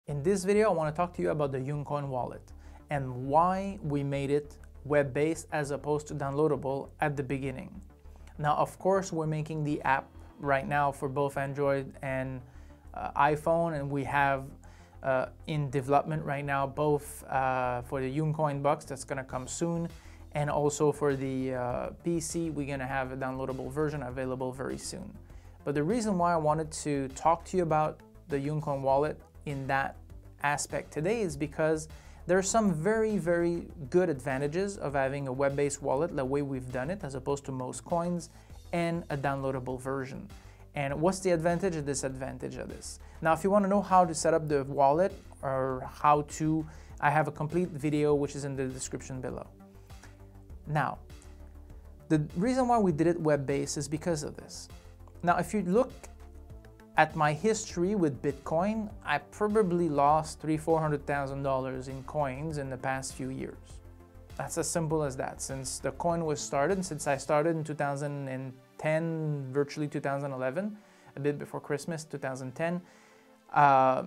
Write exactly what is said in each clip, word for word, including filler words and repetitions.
In this video, I want to talk to you about the Ucoin wallet and why we made it web-based as opposed to downloadable at the beginning. Now, of course, we're making the app right now for both Android and uh, iPhone, and we have uh, in development right now both uh, for the Ucoin Bucks that's going to come soon, and also for the uh, P C, we're going to have a downloadable version available very soon. But the reason why I wanted to talk to you about the Ucoin wallet in that aspect today is because there are some very, very good advantages of having a web-based wallet the way we've done it as opposed to most coins and a downloadable version. And what's the advantage and disadvantage of this? Now, if you want to know how to set up the wallet or how to, I have a complete video which is in the description below. Now, the reason why we did it web-based is because of this. Now, if you look at my history with Bitcoin, I probably lost three, four hundred thousand dollars in coins in the past few years. That's as simple as that. Since the coin was started, since I started in two thousand ten, virtually two thousand eleven, a bit before Christmas, two thousand ten, uh,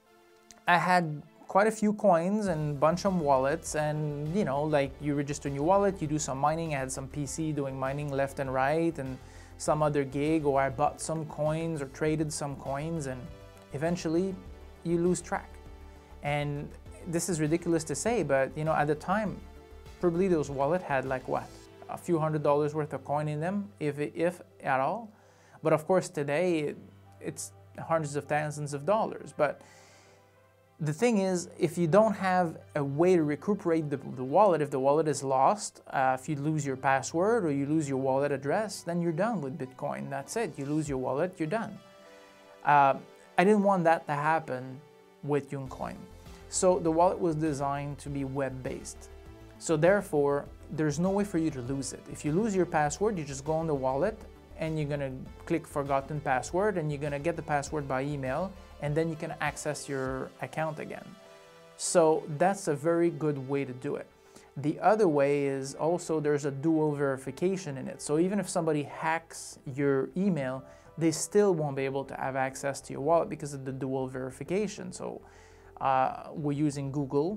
I had quite a few coins and a bunch of wallets, and you know, like you register a new wallet, you do some mining. I had some P C doing mining left and right, and some other gig, or I bought some coins or traded some coins, and eventually you lose track. And this is ridiculous to say, but you know, at the time, probably those wallets had like what, a few hundred dollars worth of coin in them, if, if at all. But of course today it's hundreds of thousands of dollars. But the thing is, if you don't have a way to recuperate the, the wallet, if the wallet is lost, uh, if you lose your password or you lose your wallet address, then you're done with Bitcoin. That's it. You lose your wallet, you're done. Uh, I didn't want that to happen with Ucoin. So the wallet was designed to be web-based. So therefore, there's no way for you to lose it. If you lose your password, you just go on the wallet and you're gonna click forgotten password and you're gonna get the password by email, and then you can access your account again. So that's a very good way to do it. The other way is also there's a dual verification in it. So even if somebody hacks your email, they still won't be able to have access to your wallet because of the dual verification. So uh, we're using Google.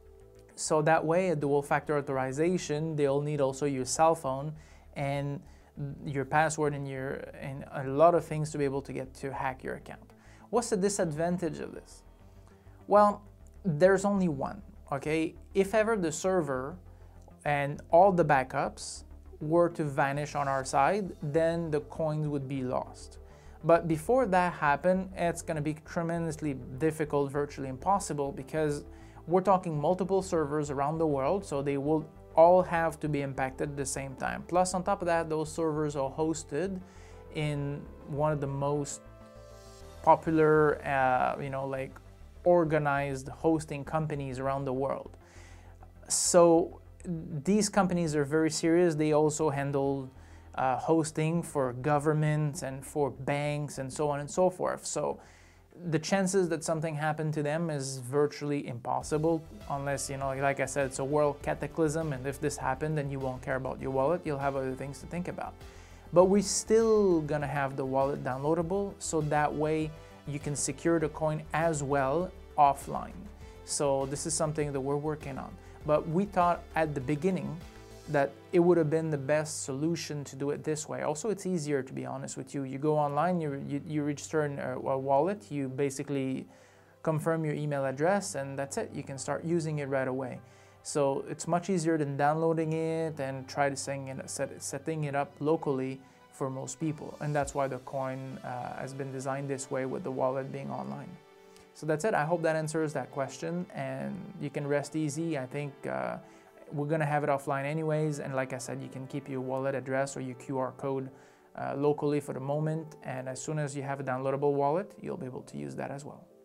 So that way, a dual factor authorization, they'll need also your cell phone and your password and, your, and a lot of things to be able to get to hack your account. What's the disadvantage of this? Well, there's only one, okay? If ever the server and all the backups were to vanish on our side, then the coins would be lost. But before that happened, it's gonna be tremendously difficult, virtually impossible, because we're talking multiple servers around the world, so they will all have to be impacted at the same time. Plus, on top of that, those servers are hosted in one of the most popular, uh, you know, like organized hosting companies around the world. So these companies are very serious. They also handle uh, hosting for governments and for banks and so on and so forth. So the chances that something happened to them is virtually impossible unless, you know, like I said, it's a world cataclysm, and if this happened, then you won't care about your wallet. You'll have other things to think about. But we're still gonna have the wallet downloadable, so that way you can secure the coin as well offline. So this is something that we're working on. But we thought at the beginning that it would have been the best solution to do it this way. Also, it's easier, to be honest with you. You go online, you, you, you register in a, a wallet, you basically confirm your email address, and that's it. You can start using it right away. So it's much easier than downloading it and try to setting it, set, setting it up locally for most people. And that's why the coin uh, has been designed this way, with the wallet being online. So that's it. I hope that answers that question, and you can rest easy. I think uh, we're gonna have it offline anyways, and like I said, you can keep your wallet address or your Q R code uh, locally for the moment, and as soon as you have a downloadable wallet, you'll be able to use that as well.